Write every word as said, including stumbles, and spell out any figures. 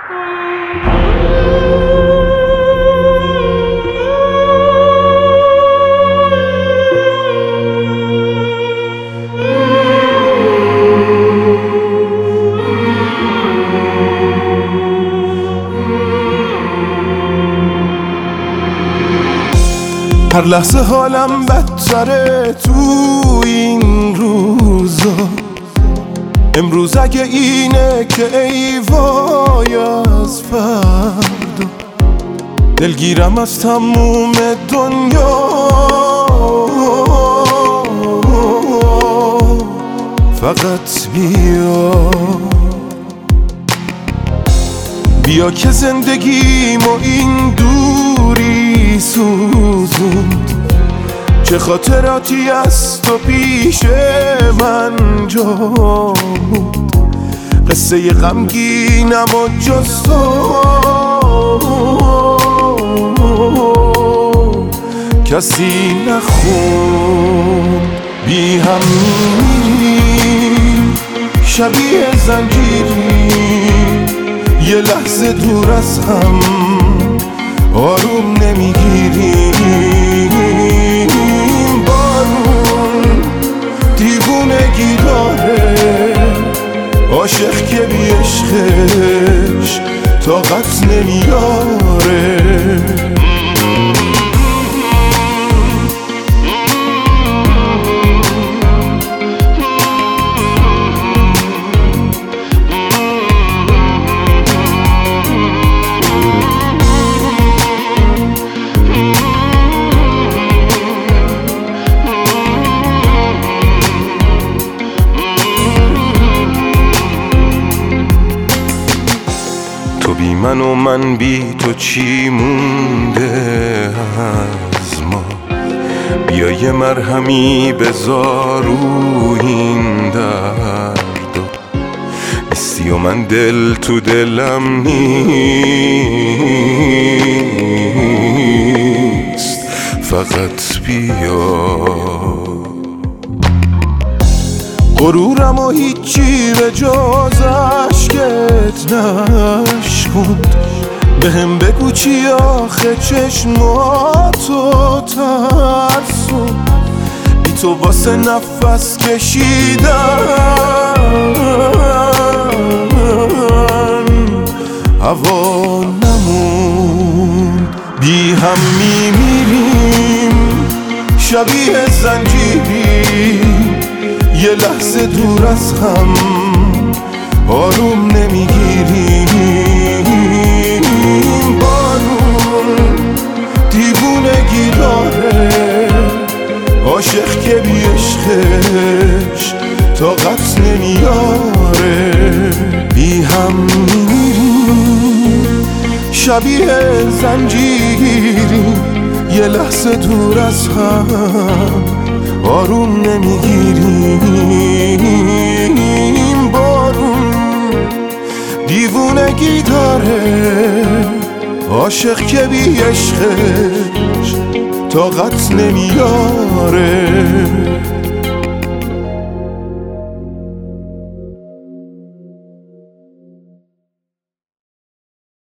هر لحظه حالم بدتره تو این روزا. امروز اگه اینه که ای وای از فردا، دلگیرم از تموم دنیا. فقط بیا بیا که زندگیمو این دوری سوزوند. چه خاطراتی از تو پیش من جا بود، قصه غمگینم و جز تو کسی نخون. بی هم میریم شبیه زنجیری، یه لحظه دور از هم آروم نمیگیریم. بارون دیوونگی داره، عاشق که بی عشقش طاقت نمیاره. تو بی من و من بی تو چی مونده از ما؟ بیا یه مرهمی بذار رو این درد. نیستی و من دل تو دلم نیست، فقط بیا. غرورم و هیچی به جز عشقت نشکند. بهم بگو چی آخه چشماتو ترسون. بی تو واسه نفس کشیدن هوا نموند. بی هم میمیریم شبیه زنجیری، یه لحظه دور از هم آروم نمیگیریم. بارون دیوونگی داره، عاشق که بی عشقش طاقت نمیاره. بی هم میمیریم شبیه زنجیری، یه لحظه دور از هم آروم نمیگیریم. بارون دیوونگی داره، عاشق که بی عشقش طاقت نمیاره.